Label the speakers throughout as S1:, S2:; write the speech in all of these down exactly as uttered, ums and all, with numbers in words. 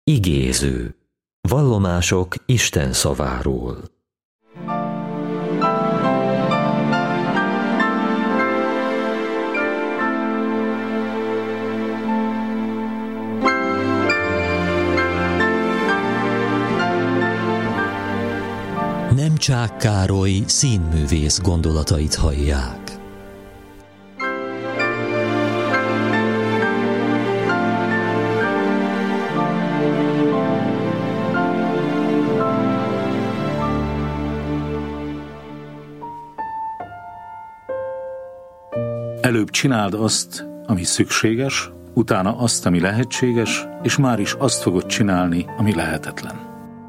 S1: Igéző. Vallomások Isten szaváról. Nemcsák Károly színművész gondolatait hallják.
S2: Előbb csináld azt, ami szükséges, utána azt, ami lehetséges, és már is azt fogod csinálni, ami lehetetlen.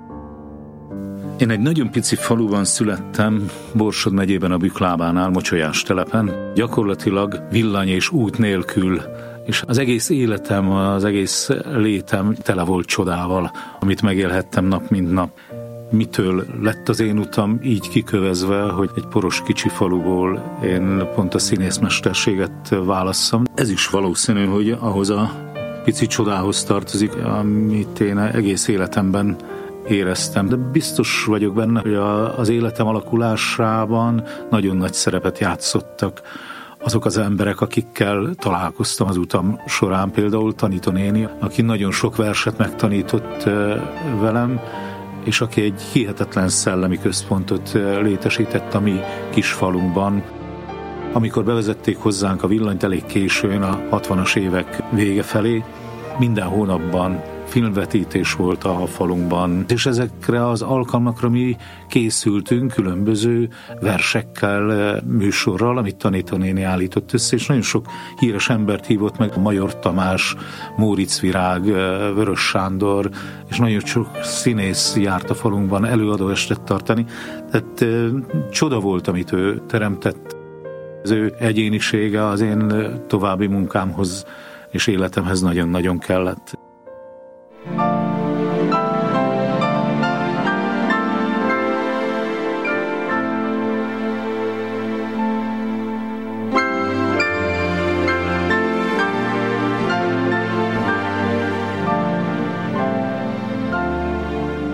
S2: Én egy nagyon pici faluban születtem, Borsod megyében a Büklábánál, Mocsolyás telepen, gyakorlatilag villany és út nélkül, és az egész életem, az egész létem tele volt csodával, amit megélhettem nap mint nap. Mitől lett az én utam így kikövezve, hogy egy poros kicsi faluból én pont a színészmesterséget válasszam. Ez is valószínű, hogy ahhoz a pici csodához tartozik, amit én egész életemben éreztem. De biztos vagyok benne, hogy az életem alakulásában nagyon nagy szerepet játszottak azok az emberek, akikkel találkoztam az utam során. Például tanítónéni, aki nagyon sok verset megtanított velem, és aki egy hihetetlen szellemi központot létesített a mi kis falunkban. Amikor bevezették hozzánk a villanyt elég későn, a hatvanas évek vége felé, minden hónapban filmvetítés volt a falunkban, és ezekre az alkalmakra mi készültünk különböző versekkel, műsorral, amit tanítónéni állított össze, és nagyon sok híres embert hívott meg, Major Tamás, Móricz Virág, Vörös Sándor, és nagyon sok színész járt a falunkban előadóestet tartani. Tehát csoda volt, amit ő teremtett. Az ő egyénisége az én további munkámhoz és életemhez nagyon-nagyon kellett.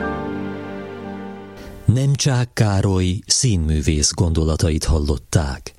S1: Nemcsák Károly színművész gondolatait hallották.